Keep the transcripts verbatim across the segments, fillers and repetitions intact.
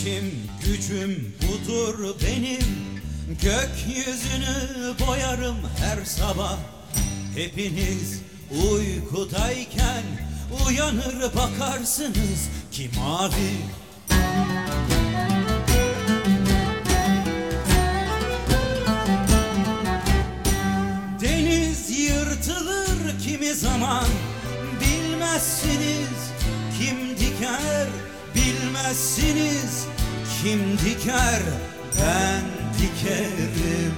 İşim gücüm budur benim, gökyüzünü boyarım her sabah. Hepiniz uykudayken uyanır bakarsınız ki mavi. Deniz yırtılır kimi zaman, bilmezsiniz kim diker. Bilmezsiniz kim diker, ben dikerim.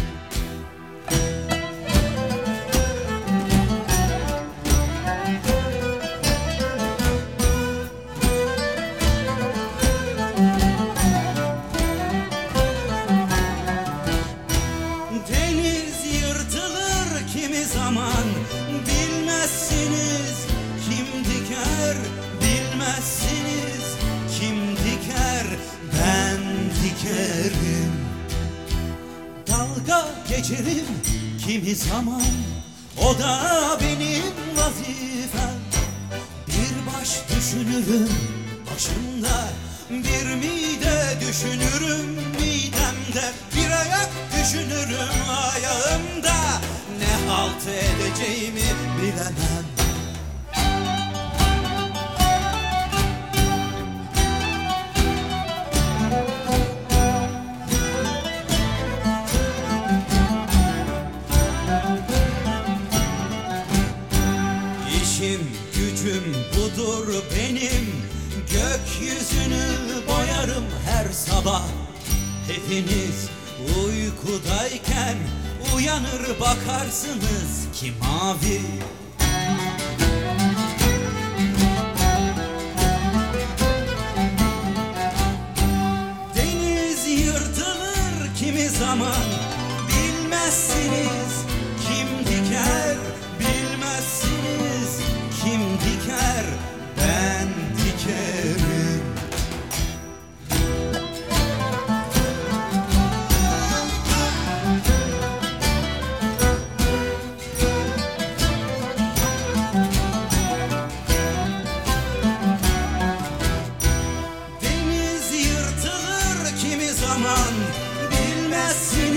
Deniz yırtılır kimi zaman, bilmezsiniz kim diker. Bilmezsiniz kim diker, ben dikerim. Dalga geçerim kimi zaman, o da benim vazifem. Bir baş düşünürüm başımda, bir mide düşünürüm midemde, bir ayak düşünürüm ayağımda. Ne halt edeceğimi bilemem. İşim gücüm budur benim, gökyüzünü boyarım her sabah. Hepiniz uykudayken uyanır bakarsınız ki mavi. Deniz yırtılır kimi zaman, bilmezsiniz kim diker. Bilmezsiniz kim diker, ben dikerim. Deniz yırtılır kimi zaman, bilmezsiniz